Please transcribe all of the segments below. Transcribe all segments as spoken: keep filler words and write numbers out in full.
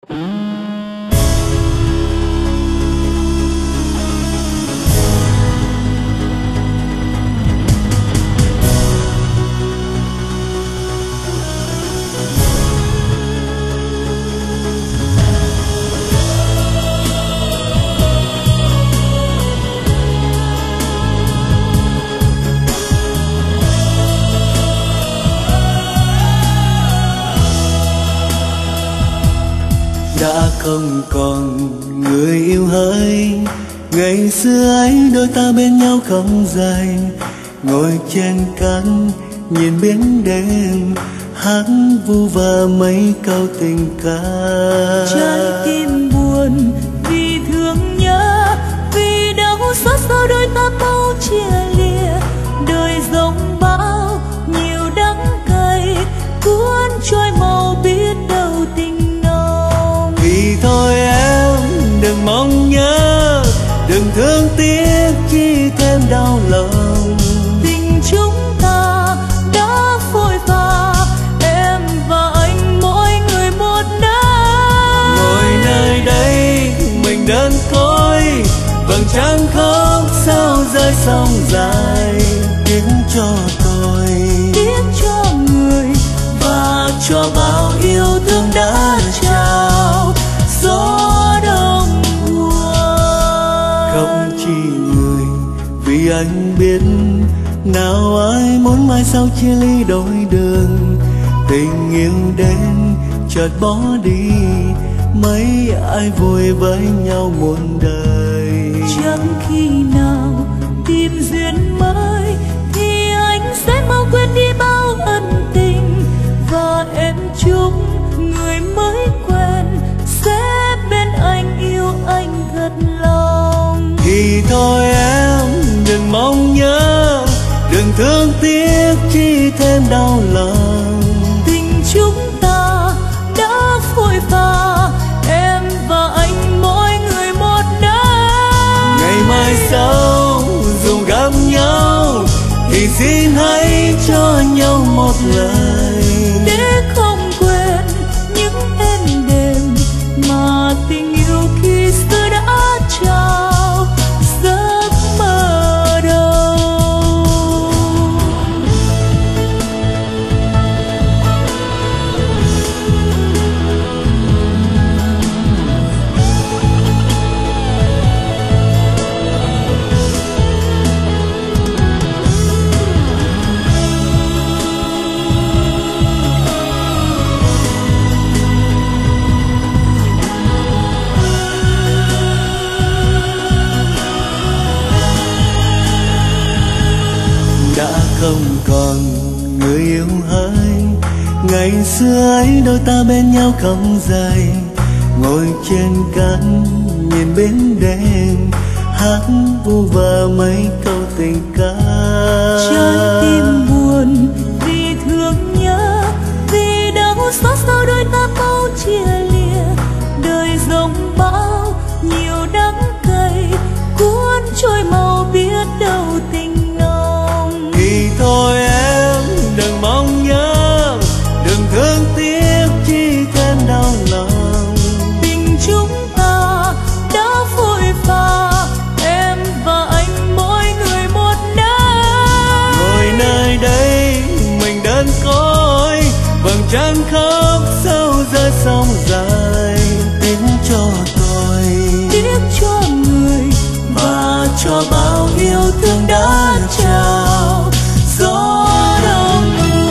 Đã không còn người yêu hỡi, ngày xưa ấy đôi ta bên nhau không rời, ngồi trên cát nhìn biển đêm hát vu vơ mấy câu tình ca. Trái tim buồn vì thương nhớ, vì đau xót sao đôi ta mau chia lìa. Đời giống bão nhiều đắng cay, cuốn trôi màu biết đâu tình nồng. Thì thôi em đừng mong nhớ, đừng thương tiếc chi thêm đau lòng. Tình chúng ta đã phôi pha, em và anh mỗi người một nơi. Ngồi nơi đây mình đơn côi, vầng trăng khóc sao rơi sông dài. Tiếc cho tôi, tiếc cho người và cho bao yêu thương đã trao. Gió đông buồn không chỉ người, vì anh biết nào ai muốn mai sau chia ly đôi đường. Tình yêu đến chợt bỏ đi, mấy ai vui với nhau muôn đời. Chẳng khi nào tìm duyên mới thì anh sẽ mau quên đi bao ân tình, và em chúc người mới quen sẽ bên anh yêu anh thật lòng. Thì thôi em đừng mong nhớ, đừng thương tiếc chi thêm đau lòng. Tình chúng ta đã phôi pha, em và anh mỗi người một nơi. Ngày mai sau dù gặp nhau thì xin hãy cho nhau một lời, để không quên những êm đềm mà tình yêu khi xưa đã trao giấc mơ đầu. Đã không còn người yêu hỡi, ngày xưa ấy đôi ta bên nhau không rời, ngồi trên cát nhìn biển đêm hát vu vơ mấy câu tình ca. Trái tim buồn vì thương nhớ, vì đau xót sao đôi ta mau chia lìa. Đời giống bão nhiều đắng cay, cuốn trôi màu biết đâu tình nồng. Thì thôi em đừng mong nhớ, đừng thương tiếc chi thêm đau lòng. Tình chúng ta đã phôi pha, em và anh mỗi người một nơi. Ngồi nơi đây mình đơn côi, vầng trăng khóc sâu rơi sông dài. Tiếc cho tôi, Tiếc cho người và cho bao yêu thương đã trao. Gió đông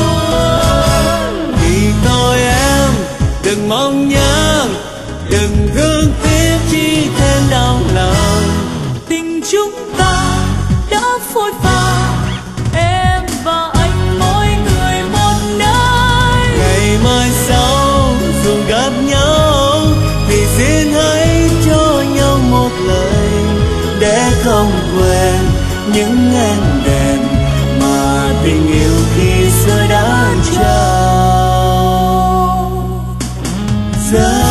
buồn thì thôi em đừng mong nhớ, đừng thương tiếc chi thêm đau lòng. tình chúng ta đã phôi pha, em và anh mỗi người một nơi. Ngày mai sau dù gặp nhau thì xin hãy cho nhau một lời, để không quên những êm đềm mà tình yêu khi xưa đã trao. Giờ